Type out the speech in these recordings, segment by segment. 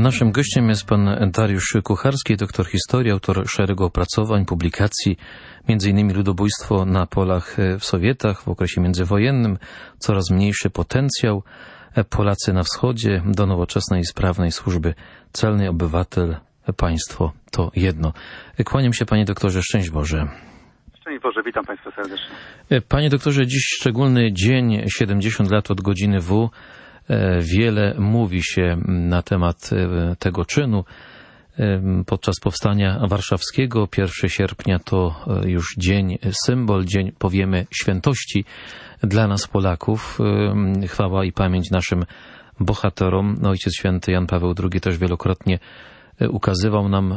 Naszym gościem jest pan Dariusz Kucharski, doktor historii, autor szeregu opracowań, publikacji, m.in. Ludobójstwo na polach w Sowietach w okresie międzywojennym, coraz mniejszy potencjał, Polacy na wschodzie, do nowoczesnej i sprawnej służby celnej, obywatel, państwo to jedno. Kłaniam się, panie doktorze, szczęść Boże. Szczęść Boże, witam państwa serdecznie. Panie doktorze, dziś szczególny dzień, 70 lat od godziny W. Wiele mówi się na temat tego czynu. Podczas powstania warszawskiego 1 sierpnia to już dzień, symbol, dzień, powiemy, świętości dla nas Polaków. Chwała i pamięć naszym bohaterom. Ojciec Święty Jan Paweł II też wielokrotnie ukazywał nam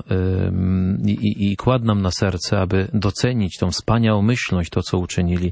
i kładł nam na serce, aby docenić tą wspaniałomyślność, to co uczynili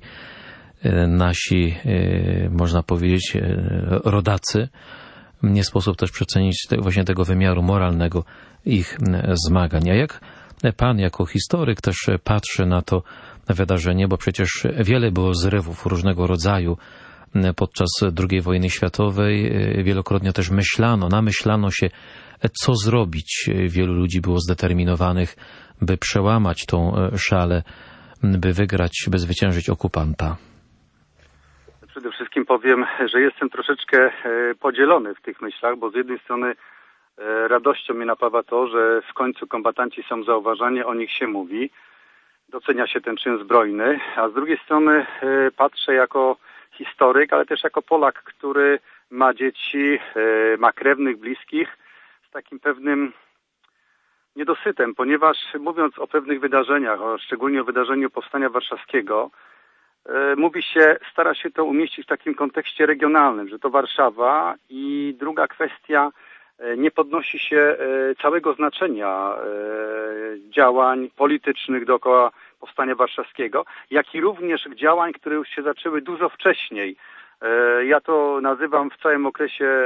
nasi, można powiedzieć, rodacy. Nie sposób też przecenić właśnie tego wymiaru moralnego ich zmagań. A jak pan jako historyk też patrzy na to wydarzenie, bo przecież wiele było zrywów różnego rodzaju podczas II wojny światowej. Wielokrotnie też namyślano się, co zrobić. Wielu ludzi było zdeterminowanych, by przełamać tą szalę, by wygrać, by zwyciężyć okupanta. Przede wszystkim powiem, że jestem troszeczkę podzielony w tych myślach, bo z jednej strony radością mnie napawa to, że w końcu kombatanci są zauważani, o nich się mówi, docenia się ten czyn zbrojny, a z drugiej strony patrzę jako historyk, ale też jako Polak, który ma dzieci, ma krewnych, bliskich, z takim pewnym niedosytem, ponieważ mówiąc o pewnych wydarzeniach, szczególnie o wydarzeniu Powstania Warszawskiego, stara się to umieścić w takim kontekście regionalnym, że to Warszawa, i druga kwestia, nie podnosi się całego znaczenia działań politycznych dookoła Powstania Warszawskiego, jak i również działań, które już się zaczęły dużo wcześniej. Ja to nazywam w całym okresie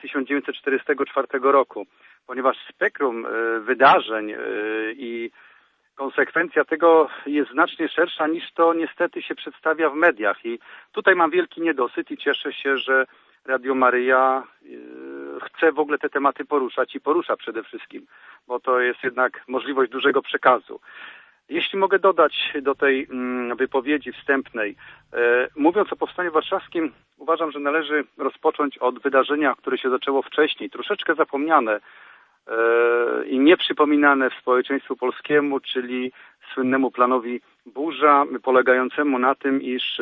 1944 roku, ponieważ spektrum wydarzeń i konsekwencja tego jest znacznie szersza, niż to niestety się przedstawia w mediach. I tutaj mam wielki niedosyt i cieszę się, że Radio Maryja chce w ogóle te tematy poruszać i porusza przede wszystkim, bo to jest jednak możliwość dużego przekazu. Jeśli mogę dodać do tej wypowiedzi wstępnej, mówiąc o Powstaniu Warszawskim, uważam, że należy rozpocząć od wydarzenia, które się zaczęło wcześniej, troszeczkę zapomniane i nieprzypominane w społeczeństwu polskiemu, czyli słynnemu planowi Burza, polegającemu na tym, iż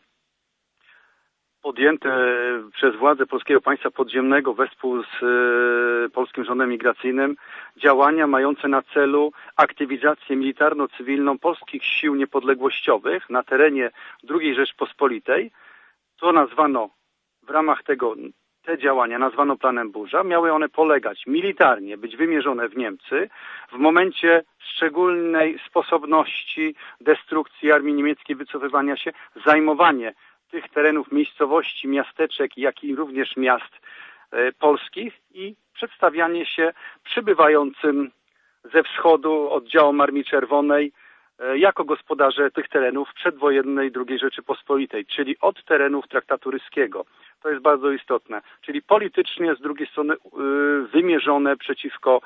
podjęte przez władze Polskiego Państwa Podziemnego wespół z polskim rządem migracyjnym działania mające na celu aktywizację militarno-cywilną polskich sił niepodległościowych na terenie II Rzeczpospolitej. To nazwano w ramach te działania nazwano planem Burza. Miały one polegać militarnie, być wymierzone w Niemcy w momencie szczególnej sposobności destrukcji armii niemieckiej, wycofywania się, zajmowanie tych terenów, miejscowości, miasteczek, jak i również miast polskich i przedstawianie się przybywającym ze wschodu oddziałom Armii Czerwonej jako gospodarze tych terenów przedwojennej II Rzeczypospolitej, czyli od terenów traktatu ryskiego. To jest bardzo istotne. Czyli politycznie z drugiej strony wymierzone przeciwko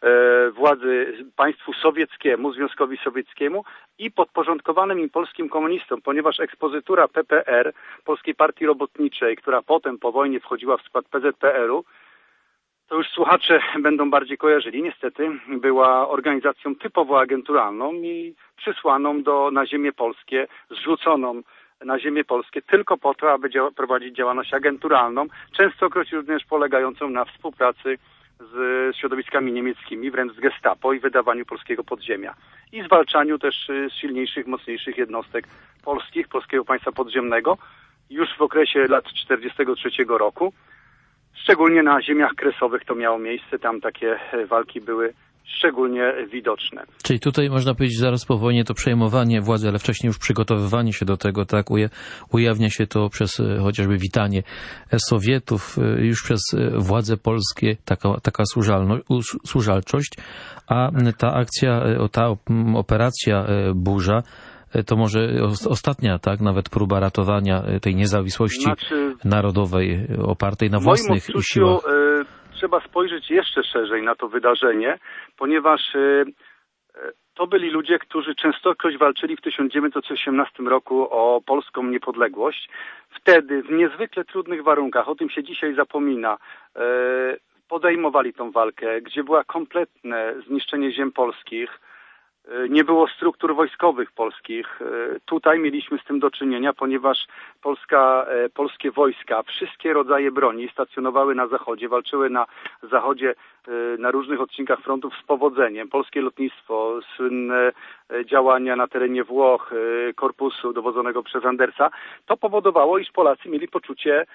władzy państwu sowieckiemu, Związkowi Sowieckiemu i podporządkowanym im polskim komunistom, ponieważ ekspozytura PPR, Polskiej Partii Robotniczej, która potem po wojnie wchodziła w skład PZPR-u, to już słuchacze będą bardziej kojarzyli. Niestety była organizacją typowo agenturalną i przysłaną na ziemię polskie, zrzuconą na ziemię polskie tylko po to, aby prowadzić działalność agenturalną, częstokroć również polegającą na współpracy z środowiskami niemieckimi, wręcz z Gestapo i wydawaniu polskiego podziemia. I zwalczaniu też silniejszych, mocniejszych jednostek polskich, Polskiego Państwa Podziemnego już w okresie lat 1943 roku. Szczególnie na ziemiach kresowych to miało miejsce, tam takie walki były szczególnie widoczne. Czyli tutaj można powiedzieć zaraz po wojnie to przejmowanie władzy, ale wcześniej już przygotowywanie się do tego, tak, ujawnia się to przez chociażby witanie Sowietów, już przez władze polskie, taka służalczość, a ta akcja, ta operacja Burza, to może ostatnia, tak, nawet próba ratowania tej niezawisłości narodowej opartej na własnych siłach. trzeba spojrzeć jeszcze szerzej na to wydarzenie, ponieważ to byli ludzie, którzy częstokroć walczyli w 1918 roku o polską niepodległość. Wtedy w niezwykle trudnych warunkach, o tym się dzisiaj zapomina, podejmowali tą walkę, gdzie było kompletne zniszczenie ziem polskich, nie było struktur wojskowych polskich. Tutaj mieliśmy z tym do czynienia, ponieważ polskie wojska, wszystkie rodzaje broni stacjonowały na zachodzie, walczyły na zachodzie na różnych odcinkach frontów z powodzeniem. Polskie lotnictwo, słynne działania na terenie Włoch, korpusu dowodzonego przez Andersa, to powodowało, iż Polacy mieli poczucie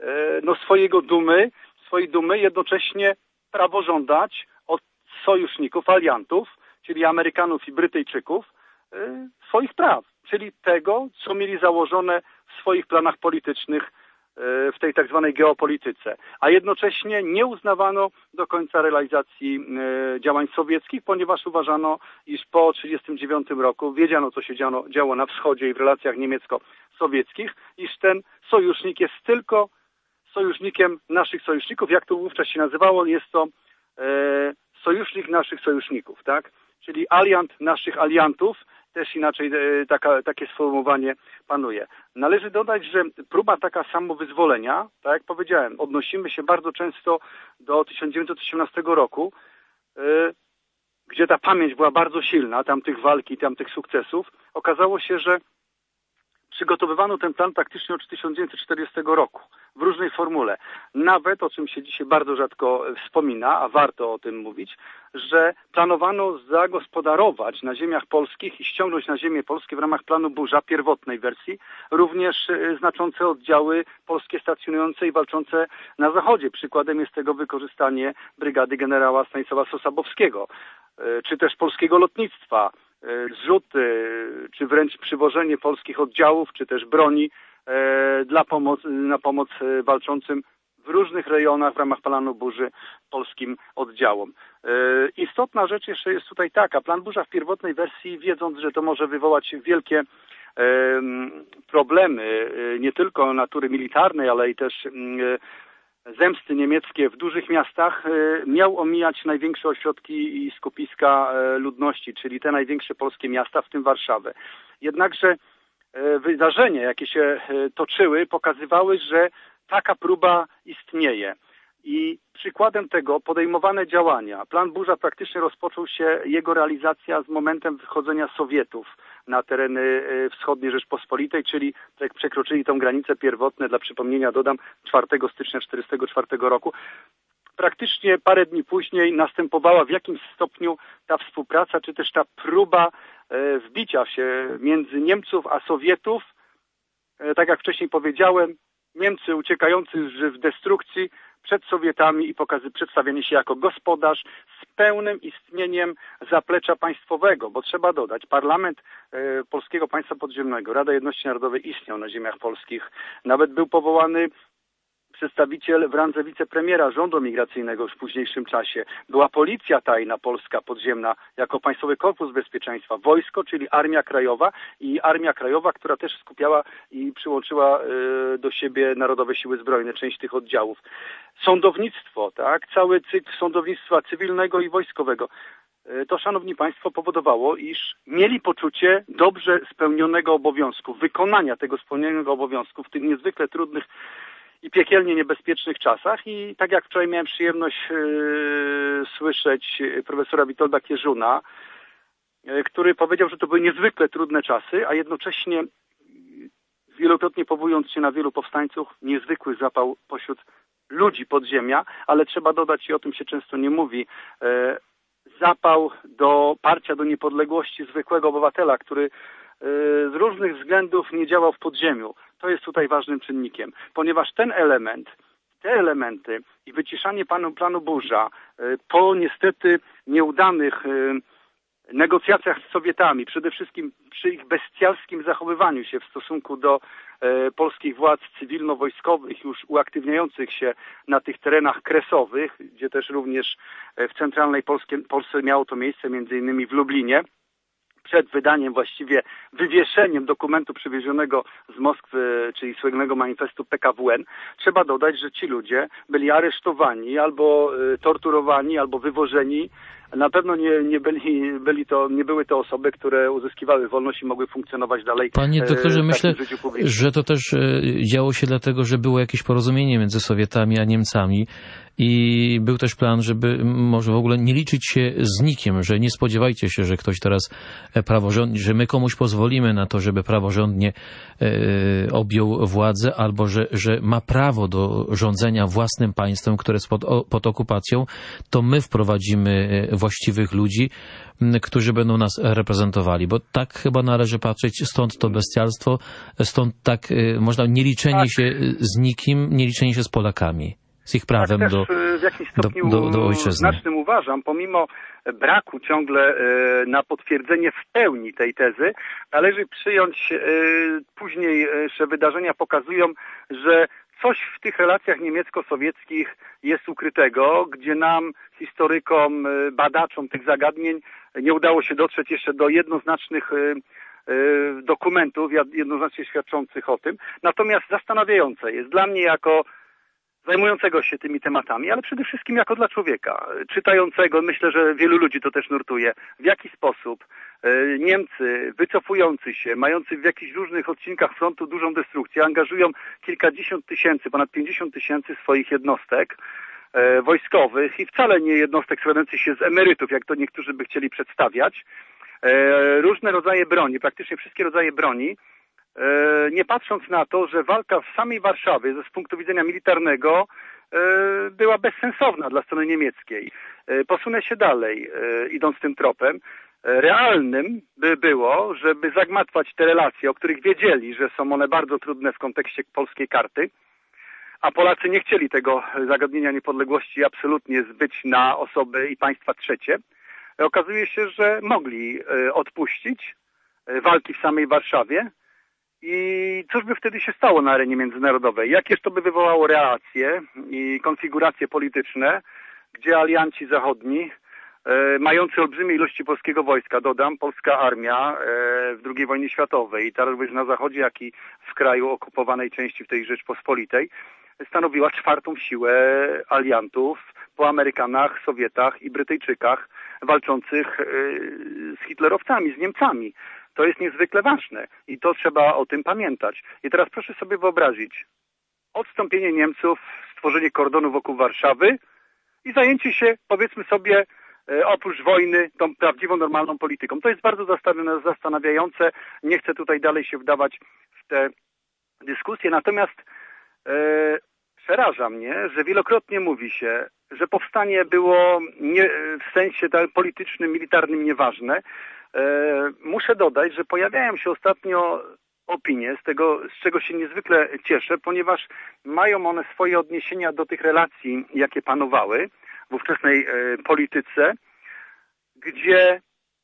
swojej dumy, jednocześnie prawo żądać od sojuszników, aliantów, czyli Amerykanów i Brytyjczyków, swoich praw, czyli tego, co mieli założone w swoich planach politycznych w tej tak zwanej geopolityce. A jednocześnie nie uznawano do końca realizacji działań sowieckich, ponieważ uważano, iż po 1939 roku wiedziano, co się działo na wschodzie i w relacjach niemiecko-sowieckich, iż ten sojusznik jest tylko sojusznikiem naszych sojuszników, jak to wówczas się nazywało, jest to sojusznik naszych sojuszników, tak? Czyli aliant naszych aliantów, też inaczej takie sformułowanie panuje. Należy dodać, że próba taka samowyzwolenia, tak jak powiedziałem, odnosimy się bardzo często do 1918 roku, gdzie ta pamięć była bardzo silna, tamtych walk i tamtych sukcesów. Okazało się, że przygotowywano ten plan praktycznie od 1940 roku w różnej formule. Nawet, o czym się dzisiaj bardzo rzadko wspomina, a warto o tym mówić, że planowano zagospodarować na ziemiach polskich i ściągnąć na ziemię polskie w ramach planu Burza, pierwotnej wersji, również znaczące oddziały polskie stacjonujące i walczące na zachodzie. Przykładem jest tego wykorzystanie brygady generała Stanisława Sosabowskiego, czy też polskiego lotnictwa, zrzuty, czy wręcz przywożenie polskich oddziałów, czy też broni na pomoc walczącym w różnych rejonach w ramach planu Burzy polskim oddziałom. Istotna rzecz jeszcze jest tutaj taka. Plan Burza w pierwotnej wersji, wiedząc, że to może wywołać wielkie problemy, nie tylko natury militarnej, ale i też zemsty niemieckie w dużych miastach, miał omijać największe ośrodki i skupiska ludności, czyli te największe polskie miasta, w tym Warszawę. Jednakże wydarzenia, jakie się toczyły, pokazywały, że taka próba istnieje. I przykładem tego podejmowane działania. Plan Burza praktycznie rozpoczął się, jego realizacja z momentem wychodzenia Sowietów na tereny wschodniej Rzeczpospolitej, czyli jak przekroczyli tą granicę pierwotne, dla przypomnienia dodam, 4 stycznia 1944 roku. Praktycznie parę dni później następowała w jakimś stopniu ta współpraca, czy też ta próba wbicia się między Niemców a Sowietów. Tak jak wcześniej powiedziałem, Niemcy uciekający w destrukcji przed Sowietami i przedstawienie się jako gospodarz z pełnym istnieniem zaplecza państwowego, bo trzeba dodać, parlament Polskiego Państwa Podziemnego, Rada Jedności Narodowej istniał na ziemiach polskich. Nawet był powołany przedstawiciel w randze wicepremiera rządu migracyjnego już w późniejszym czasie. Była policja tajna polska podziemna jako Państwowy Korpus Bezpieczeństwa, wojsko, czyli Armia Krajowa i Armia Krajowa, która też skupiała i przyłączyła do siebie Narodowe Siły Zbrojne, część tych oddziałów. Sądownictwo, tak, cały cykl sądownictwa cywilnego i wojskowego. To, szanowni państwo, powodowało, iż mieli poczucie dobrze spełnionego obowiązku, wykonania tego spełnionego obowiązku w tych niezwykle trudnych i piekielnie niebezpiecznych czasach. I tak jak wczoraj miałem przyjemność słyszeć profesora Witolda Kierzuna, który powiedział, że to były niezwykle trudne czasy, a jednocześnie wielokrotnie powołując się na wielu powstańców, niezwykły zapał pośród ludzi podziemia, ale trzeba dodać, i o tym się często nie mówi, zapał do parcia do niepodległości zwykłego obywatela, który z różnych względów nie działał w podziemiu. To jest tutaj ważnym czynnikiem, ponieważ te elementy i wyciszanie planu Burza po niestety nieudanych negocjacjach z Sowietami, przede wszystkim przy ich bestialskim zachowywaniu się w stosunku do polskich władz cywilno-wojskowych już uaktywniających się na tych terenach kresowych, gdzie też również w centralnej Polsce miało to miejsce, między innymi w Lublinie. przed wydaniem, właściwie wywieszeniem dokumentu przywiezionego z Moskwy, czyli słynnego manifestu PKWN, trzeba dodać, że ci ludzie byli aresztowani, albo torturowani, albo wywożeni. Na pewno nie były to osoby, które uzyskiwały wolność i mogły funkcjonować dalej. Panie doktorze, myślę, życiu publicznym. że to też działo się dlatego, że było jakieś porozumienie między Sowietami a Niemcami i był też plan, żeby może w ogóle nie liczyć się z nikim, że nie spodziewajcie się, że ktoś teraz praworządnie, że my komuś pozwolimy na to, żeby praworządnie objął władzę, albo że ma prawo do rządzenia własnym państwem, które jest pod okupacją, to my wprowadzimy właściwych ludzi, którzy będą nas reprezentowali, bo tak chyba należy patrzeć, stąd to bestialstwo, stąd tak można nie liczenie się z nikim, nie liczenie się z Polakami, z ich prawem tak w jakimś stopniu do ojczyzny. znacznym uważam, pomimo braku ciągle na potwierdzenie w pełni tej tezy, należy przyjąć późniejsze wydarzenia pokazują, że coś w tych relacjach niemiecko-sowieckich jest ukrytego, gdzie nam, historykom, badaczom tych zagadnień nie udało się dotrzeć jeszcze do jednoznacznych dokumentów, jednoznacznie świadczących o tym. Natomiast zastanawiające jest dla mnie jako zajmującego się tymi tematami, ale przede wszystkim jako dla człowieka, czytającego, myślę, że wielu ludzi to też nurtuje, w jaki sposób Niemcy wycofujący się, mający w jakichś różnych odcinkach frontu dużą destrukcję, angażują kilkadziesiąt tysięcy, ponad 50 tysięcy swoich jednostek wojskowych i wcale nie jednostek składających się z emerytów, jak to niektórzy by chcieli przedstawiać, różne rodzaje broni, praktycznie wszystkie rodzaje broni, nie patrząc na to, że walka w samej Warszawie z punktu widzenia militarnego była bezsensowna dla strony niemieckiej. Posunę się dalej, idąc tym tropem. Realnym by było, żeby zagmatwać te relacje, o których wiedzieli, że są one bardzo trudne w kontekście polskiej karty, a Polacy nie chcieli tego zagadnienia niepodległości absolutnie zbyć na osoby i państwa trzecie. Okazuje się, że mogli odpuścić walki w samej Warszawie. I cóż by wtedy się stało na arenie międzynarodowej? Jakież to by wywołało reakcje i konfiguracje polityczne, gdzie alianci zachodni, mający olbrzymie ilości polskiego wojska, dodam, polska armia w II wojnie światowej i również na zachodzie, jak i w kraju okupowanej części w tej Rzeczpospolitej, stanowiła czwartą siłę aliantów po Amerykanach, Sowietach i Brytyjczykach walczących z hitlerowcami, z Niemcami. To jest niezwykle ważne i to trzeba o tym pamiętać. I teraz proszę sobie wyobrazić odstąpienie Niemców, stworzenie kordonu wokół Warszawy i zajęcie się, powiedzmy sobie, oprócz wojny, tą prawdziwą, normalną polityką. To jest bardzo zastanawiające. Nie chcę tutaj dalej się wdawać w te dyskusje. Natomiast przeraża mnie, że wielokrotnie mówi się, że powstanie było w sensie politycznym, militarnym nieważne. Muszę dodać, że pojawiają się ostatnio opinie, z czego się niezwykle cieszę, ponieważ mają one swoje odniesienia do tych relacji, jakie panowały w ówczesnej polityce, gdzie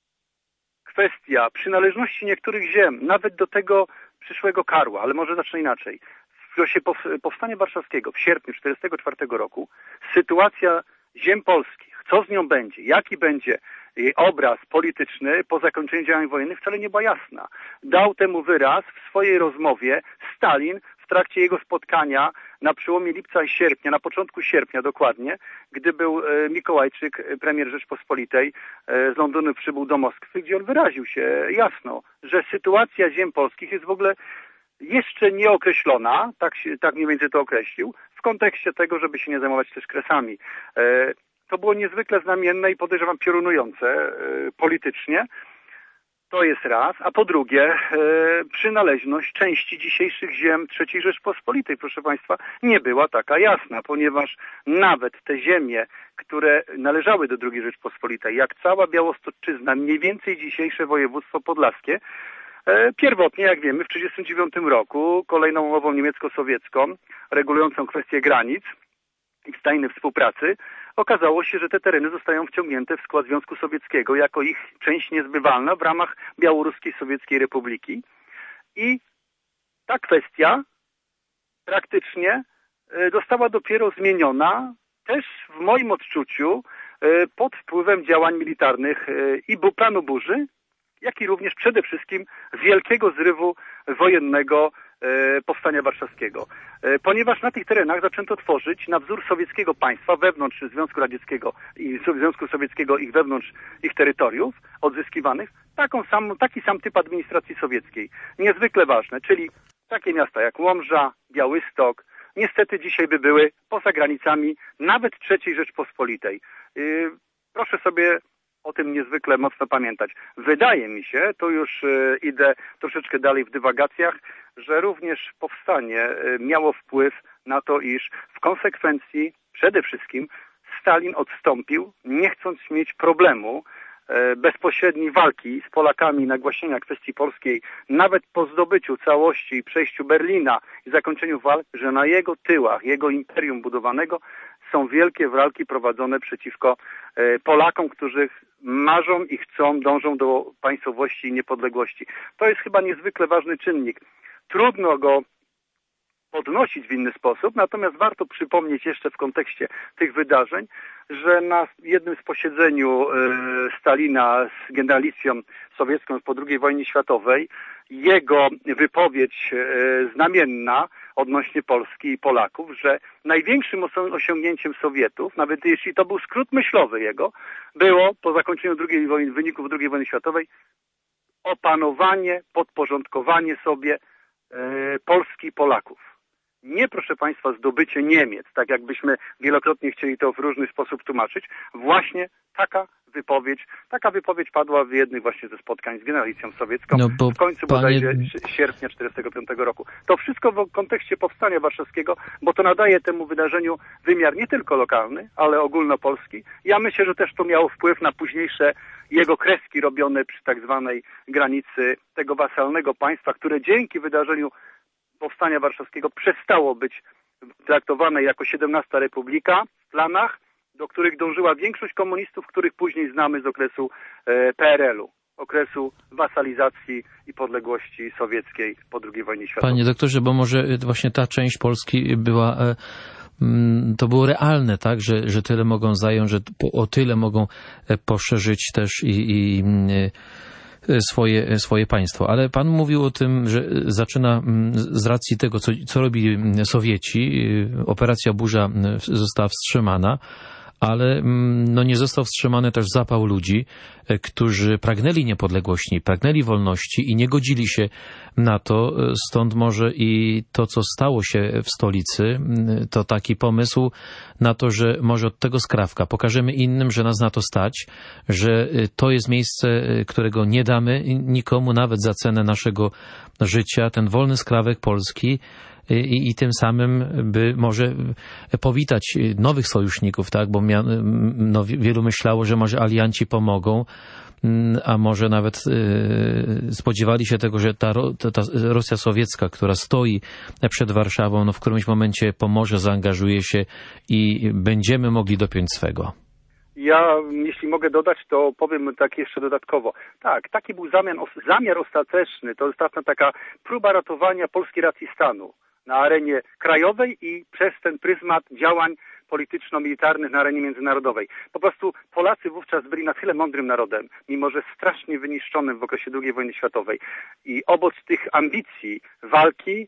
kwestia przynależności niektórych ziem, nawet do tego przyszłego Karła, ale może zacznę inaczej. W czasie Powstania Warszawskiego w sierpniu 1944 roku sytuacja ziem polskich, co z nią będzie, jaki będzie jej obraz polityczny po zakończeniu działań wojennych, wcale nie była jasna. Dał temu wyraz w swojej rozmowie Stalin w trakcie jego spotkania na przełomie lipca i sierpnia, na początku sierpnia dokładnie, gdy był Mikołajczyk, premier Rzeczpospolitej, z Londynu przybył do Moskwy, gdzie on wyraził się jasno, że sytuacja ziem polskich jest w ogóle jeszcze nieokreślona, tak mniej więcej to określił, w kontekście tego, żeby się nie zajmować też Kresami. To było niezwykle znamienne i podejrzewam piorunujące politycznie. To jest raz. A po drugie, przynależność części dzisiejszych ziem III Rzeczpospolitej, proszę Państwa, nie była taka jasna, ponieważ nawet te ziemie, które należały do II Rzeczpospolitej, jak cała Białostoczyzna, mniej więcej dzisiejsze województwo podlaskie, pierwotnie, jak wiemy, w 1939 roku kolejną umową niemiecko-sowiecką regulującą kwestię granic i tajnej współpracy okazało się, że te tereny zostają wciągnięte w skład Związku Sowieckiego jako ich część niezbywalna w ramach Białoruskiej Sowieckiej Republiki. I ta kwestia praktycznie została dopiero zmieniona też w moim odczuciu pod wpływem działań militarnych i planu burzy jak i również przede wszystkim wielkiego zrywu wojennego Powstania Warszawskiego. Ponieważ na tych terenach zaczęto tworzyć na wzór sowieckiego państwa wewnątrz Związku Radzieckiego i Związku Sowieckiego i wewnątrz ich terytoriów odzyskiwanych taki sam typ administracji sowieckiej. Niezwykle ważne, czyli takie miasta jak Łomża, Białystok, niestety dzisiaj by były poza granicami nawet III Rzeczpospolitej. Proszę sobie o tym niezwykle mocno pamiętać. Wydaje mi się, tu już idę troszeczkę dalej w dywagacjach, że również powstanie miało wpływ na to, iż w konsekwencji przede wszystkim Stalin odstąpił, nie chcąc mieć problemu bezpośredniej walki z Polakami, nagłaśnienia kwestii polskiej, nawet po zdobyciu całości i przejściu Berlina i zakończeniu walk, że na jego tyłach, jego imperium budowanego są wielkie walki prowadzone przeciwko Polakom, którzy marzą i chcą, dążą do państwowości i niepodległości. To jest chyba niezwykle ważny czynnik. Trudno go podnosić w inny sposób, natomiast warto przypomnieć jeszcze w kontekście tych wydarzeń, że na jednym z posiedzeniu Stalina z generalicją sowiecką po II wojnie światowej jego wypowiedź znamienna odnośnie Polski i Polaków, że największym osiągnięciem Sowietów, nawet jeśli to był skrót myślowy jego, było po zakończeniu wyników II wojny światowej opanowanie, podporządkowanie sobie Polski i Polaków. Nie, proszę Państwa, zdobycie Niemiec, tak jakbyśmy wielokrotnie chcieli to w różny sposób tłumaczyć. Właśnie taka wypowiedź padła w jednych właśnie ze spotkań z generalicją sowiecką w końcu bodajże sierpnia 1945 roku. To wszystko w kontekście Powstania Warszawskiego, bo to nadaje temu wydarzeniu wymiar nie tylko lokalny, ale ogólnopolski. Ja myślę, że też to miało wpływ na późniejsze jego kreski robione przy tak zwanej granicy tego wasalnego państwa, które dzięki wydarzeniu Powstania Warszawskiego przestało być traktowane jako 17. Republika w planach, do których dążyła większość komunistów, których później znamy z okresu PRL-u, okresu wasalizacji i podległości sowieckiej po II wojnie światowej. Panie doktorze, bo może właśnie ta część Polski była, to było realne, tak, że tyle mogą zająć, że o tyle mogą poszerzyć też i swoje państwo. Ale pan mówił o tym, że zaczyna z racji tego, co robili Sowieci, operacja Burza została wstrzymana, ale nie został wstrzymany też zapał ludzi, którzy pragnęli niepodległości, pragnęli wolności i nie godzili się na to. Stąd może i to, co stało się w stolicy, to taki pomysł na to, że może od tego skrawka pokażemy innym, że nas na to stać, że to jest miejsce, którego nie damy nikomu, nawet za cenę naszego życia, ten wolny skrawek Polski, i tym samym by może powitać nowych sojuszników, tak? Bo wielu myślało, że może alianci pomogą, a może nawet spodziewali się tego, że ta Rosja sowiecka, która stoi przed Warszawą, w którymś momencie pomoże, zaangażuje się i będziemy mogli dopiąć swego. Ja, jeśli mogę dodać, to powiem tak jeszcze dodatkowo. Tak, taki był zamiar ostateczny, to jest taka próba ratowania polskiej racji stanu na arenie krajowej i przez ten pryzmat działań polityczno-militarnych na arenie międzynarodowej. Po prostu Polacy wówczas byli na tyle mądrym narodem, mimo że strasznie wyniszczonym w okresie II wojny światowej. I obok tych ambicji, walki,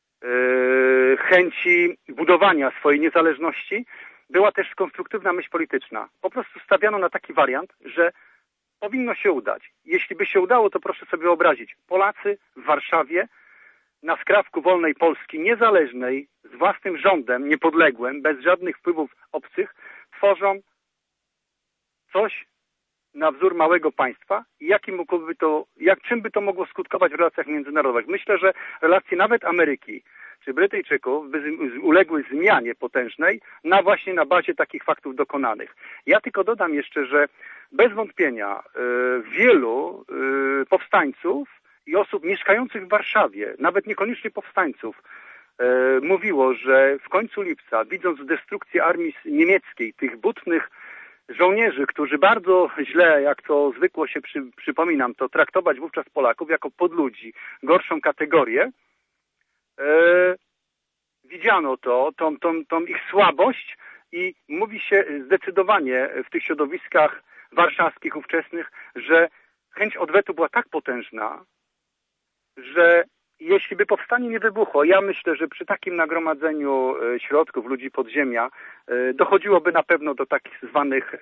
chęci budowania swojej niezależności była też konstruktywna myśl polityczna. Po prostu stawiano na taki wariant, że powinno się udać. Jeśli by się udało, to proszę sobie wyobrazić, Polacy w Warszawie na skrawku wolnej Polski, niezależnej, z własnym rządem, niepodległym, bez żadnych wpływów obcych, tworzą coś na wzór małego państwa i czym by to mogło skutkować w relacjach międzynarodowych. Myślę, że relacje nawet Ameryki czy Brytyjczyków by uległy zmianie potężnej właśnie na bazie takich faktów dokonanych. Ja tylko dodam jeszcze, że bez wątpienia wielu powstańców i osób mieszkających w Warszawie, nawet niekoniecznie powstańców, mówiło, że w końcu lipca, widząc destrukcję armii niemieckiej, tych butnych żołnierzy, którzy bardzo źle, jak to zwykło się przypominam, to traktować wówczas Polaków jako podludzi, gorszą kategorię, widziano tą ich słabość i mówi się zdecydowanie w tych środowiskach warszawskich ówczesnych, że chęć odwetu była tak potężna, że jeśli by powstanie nie wybuchło, ja myślę, że przy takim nagromadzeniu środków ludzi podziemia dochodziłoby na pewno do takich zwanych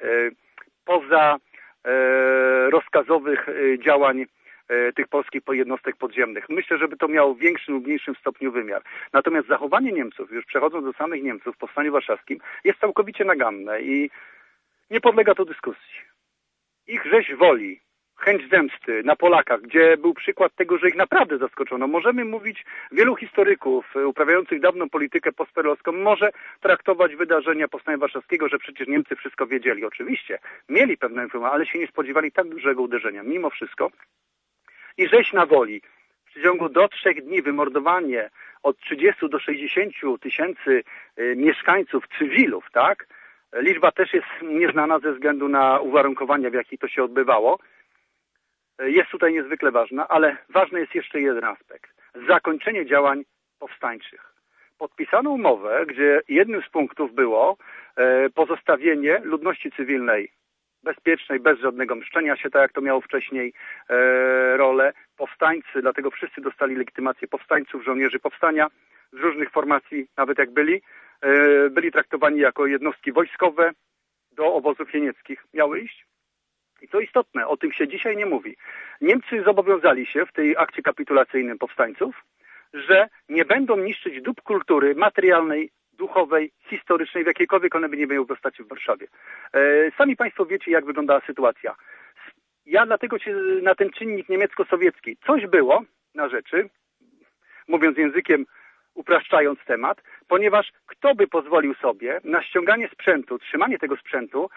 rozkazowych działań tych polskich jednostek podziemnych. Myślę, żeby to miało w większym lub mniejszym stopniu wymiar. Natomiast zachowanie Niemców, już przechodząc do samych Niemców w Powstaniu Warszawskim, jest całkowicie naganne i nie podlega to dyskusji. Ich rzeź woli, chęć zemsty na Polakach, gdzie był przykład tego, że ich naprawdę zaskoczono. Możemy mówić, wielu historyków uprawiających dawną politykę postperelowską może traktować wydarzenia Powstania Warszawskiego, że przecież Niemcy wszystko wiedzieli. Oczywiście, mieli pewne informacje, ale się nie spodziewali tak dużego uderzenia. Mimo wszystko i rzeź na woli. W przeciągu do 3 dni wymordowanie od 30 do 60 tysięcy mieszkańców, cywilów, tak? Liczba też jest nieznana ze względu na uwarunkowania, w jakich to się odbywało. Jest tutaj niezwykle ważna, ale ważny jest jeszcze jeden aspekt. Zakończenie działań powstańczych. Podpisano umowę, gdzie jednym z punktów było pozostawienie ludności cywilnej bezpiecznej, bez żadnego mszczenia się, tak jak to miało wcześniej rolę. Powstańcy, dlatego wszyscy dostali legitymację powstańców, żołnierzy powstania z różnych formacji, nawet jak byli traktowani jako jednostki wojskowe, do obozów jenieckich miały iść. I co istotne, o tym się dzisiaj nie mówi. Niemcy zobowiązali się w tej akcie kapitulacyjnym powstańców, że nie będą niszczyć dóbr kultury materialnej, duchowej, historycznej, w jakiejkolwiek one by nie miały postaci w Warszawie. Sami Państwo wiecie, jak wyglądała sytuacja. Ja dlatego się na ten czynnik niemiecko-sowiecki coś było na rzeczy, mówiąc językiem, upraszczając temat, ponieważ kto by pozwolił sobie na ściąganie sprzętu, trzymanie tego sprzętu,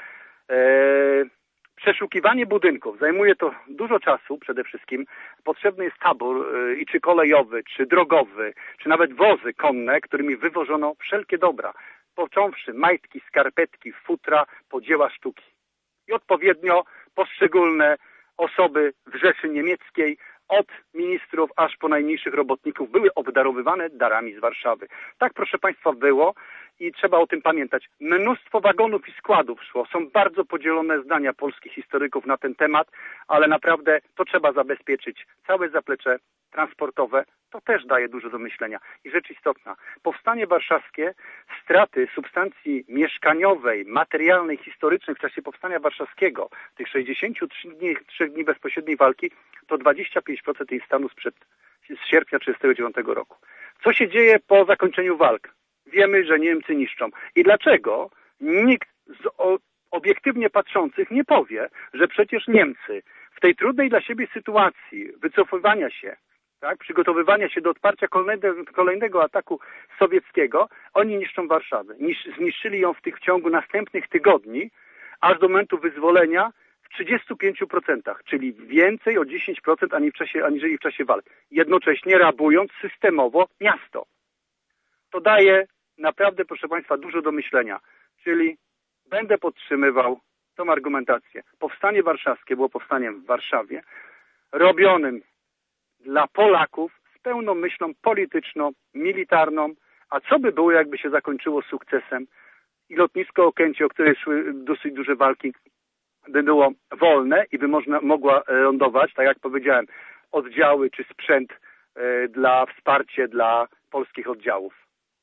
przeszukiwanie budynków. Zajmuje to dużo czasu przede wszystkim. Potrzebny jest tabor i czy kolejowy, czy drogowy, czy nawet wozy konne, którymi wywożono wszelkie dobra. Począwszy majtki, skarpetki, futra, po dzieła sztuki. I odpowiednio poszczególne osoby w Rzeszy Niemieckiej, od ministrów aż po najmniejszych robotników, były obdarowywane darami z Warszawy. Tak, proszę Państwa, było i trzeba o tym pamiętać. Mnóstwo wagonów i składów szło. Są bardzo podzielone zdania polskich historyków na ten temat, ale naprawdę to trzeba zabezpieczyć. Całe zaplecze transportowe to też daje dużo do myślenia. I rzecz istotna. Powstanie warszawskie, straty substancji materialnej, historycznej w czasie Powstania Warszawskiego, tych 63 dni bezpośredniej walki, to 25% jej stanu z sierpnia 1939 roku. Co się dzieje po zakończeniu walk? Wiemy, że Niemcy niszczą. I dlaczego nikt z obiektywnie patrzących nie powie, że przecież Niemcy w tej trudnej dla siebie sytuacji wycofywania się, tak, przygotowywania się do odparcia kolejnego ataku sowieckiego, oni niszczą Warszawę. Zniszczyli ją w ciągu następnych tygodni, aż do momentu wyzwolenia w 35%, czyli więcej o 10% aniżeli w czasie walk. Jednocześnie rabując systemowo miasto. To daje naprawdę, proszę Państwa, dużo do myślenia. Czyli będę podtrzymywał tą argumentację. Powstanie warszawskie było powstaniem w Warszawie, robionym dla Polaków z pełną myślą polityczną, militarną, a co by było, jakby się zakończyło sukcesem i lotnisko Okęcie, o które szły dosyć duże walki, by było wolne i by mogła lądować, tak jak powiedziałem, oddziały czy sprzęt wsparcie dla polskich oddziałów.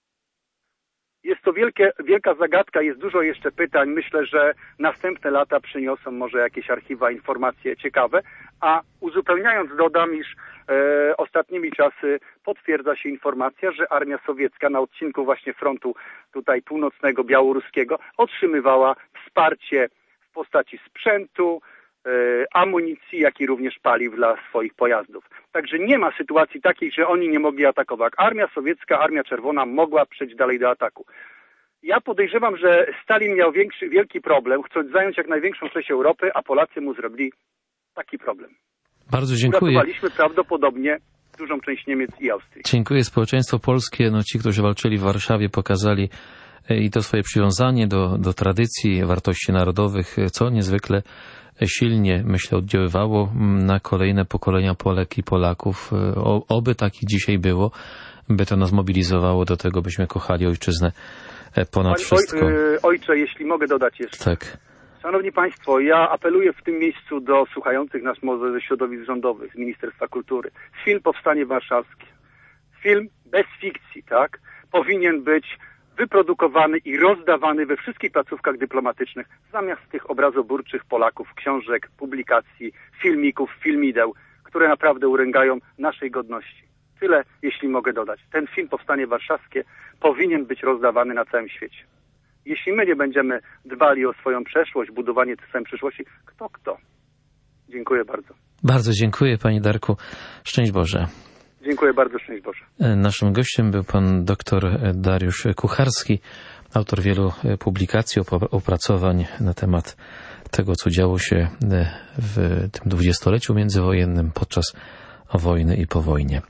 Jest to wielka zagadka, jest dużo jeszcze pytań. Myślę, że następne lata przyniosą może jakieś archiwa, informacje ciekawe, a uzupełniając dodam, iż ostatnimi czasy potwierdza się informacja, że armia sowiecka na odcinku właśnie frontu tutaj północnego, białoruskiego otrzymywała wsparcie w postaci sprzętu, amunicji, jak i również paliw dla swoich pojazdów. Także nie ma sytuacji takiej, że oni nie mogli atakować. Armia sowiecka, Armia Czerwona mogła przejść dalej do ataku. Ja podejrzewam, że Stalin miał wielki problem, chcąc zająć jak największą część Europy, a Polacy mu zrobili taki problem. Bardzo dziękuję. Uratowaliśmy prawdopodobnie dużą część Niemiec i Austrii. Dziękuję. Społeczeństwo polskie, ci, którzy walczyli w Warszawie, pokazali i to swoje przywiązanie do tradycji, wartości narodowych, co niezwykle silnie, myślę, oddziaływało na kolejne pokolenia Polek i Polaków. Oby tak i dzisiaj było, by to nas mobilizowało do tego, byśmy kochali ojczyznę ponad wszystko. Ojcze, jeśli mogę dodać jeszcze. Tak. Szanowni Państwo, ja apeluję w tym miejscu do słuchających nas może ze środowisk rządowych, z Ministerstwa Kultury. Film Powstanie Warszawskie. Film bez fikcji, tak? Powinien być wyprodukowany i rozdawany we wszystkich placówkach dyplomatycznych zamiast tych obrazoburczych Polaków, książek, publikacji, filmików, filmideł, które naprawdę uręgają naszej godności. Tyle, jeśli mogę dodać. Ten film Powstanie Warszawskie powinien być rozdawany na całym świecie. Jeśli my nie będziemy dbali o swoją przeszłość, budowanie tej samej przyszłości, kto? Dziękuję bardzo. Bardzo dziękuję, panie Darku. Szczęść Boże. Dziękuję bardzo, szczęść Boże. Naszym gościem był pan dr Dariusz Kucharski, autor wielu publikacji, opracowań na temat tego, co działo się w tym 20-leciu międzywojennym podczas wojny i po wojnie.